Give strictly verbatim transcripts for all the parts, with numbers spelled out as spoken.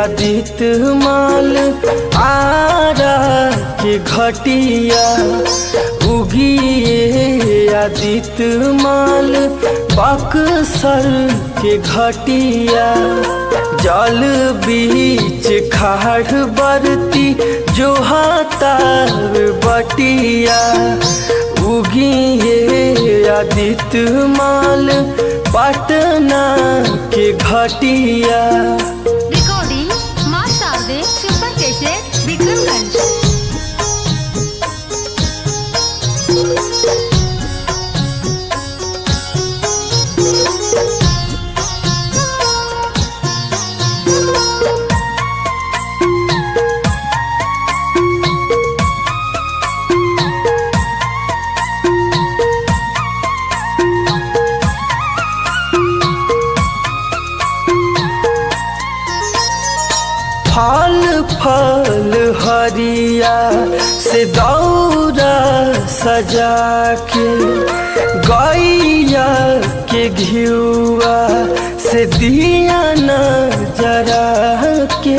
आदित्य माल आरा के घटिया उगिए आदित्य माल बक्सर के घटिया जल बीच खाड़ बरती जो हाथार बटिया उगिए आदित्य माल पटना के घटिया। रिकॉर्डिंग मां शारदे सुपर कैसेट विक्रमगंज। फल फल हरिया से दौरा सजा के गैया के घिउआ से दिया न जरा के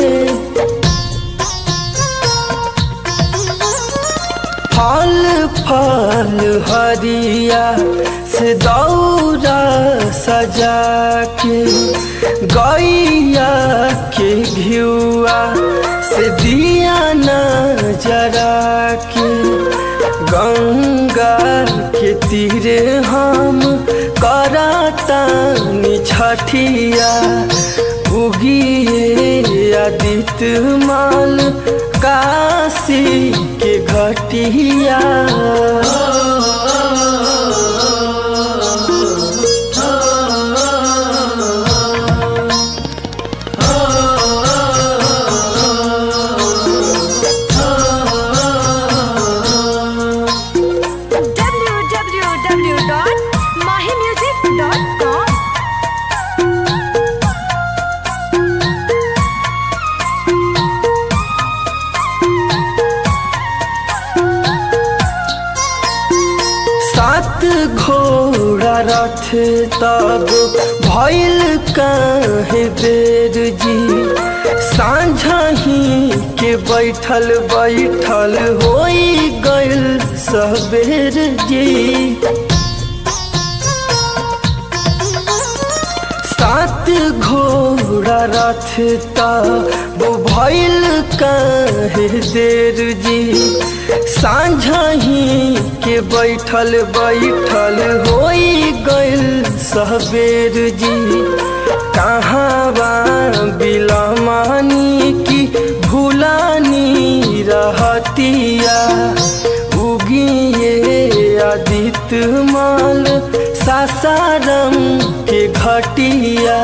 फल फल हरिया से दौरा सजा के गैया के घिउआ से दिया न जरा के गंगा के तीरे हम करातानी छठिया उगिए आदित्य माल काशी के घटिया। सात घोड़ा रथ तब भइल काहे देर जी सांझही के बैठल बैठल होई गइल सबेर जी। सात घोड़ा रथ तब भइल काहे देर जी सांझही के बैठल बैठल होई गइल सबेर जी। कहाँ बा बिलमानी की भूलानी रहतिया उगिए आदित्य माल सासाराम के घटिया।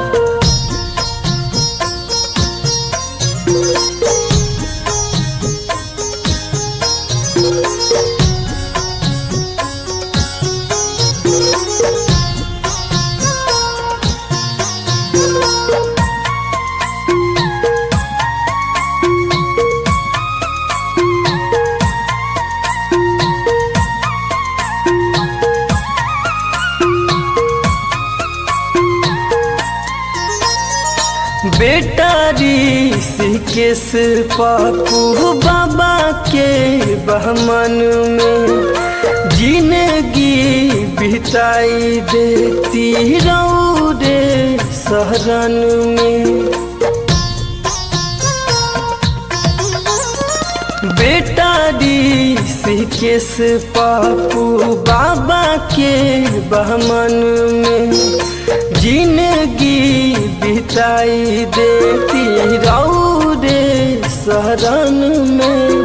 बेटा ऋषिकेश पप्पू बाबा के बहमन में जिंदगी बिताई देती रौरे शरण में। बेटा ऋषिकेश पप्पू बाबा के बहमन में जिंदगी बिताई देती रौरे शरण में।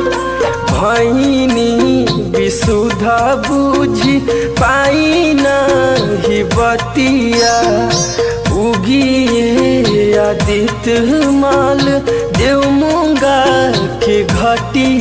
भैनी विशुद्धा बुझी पाई नहीं बतिया उगिए आदित्य माल देवमुंगा के घटिया।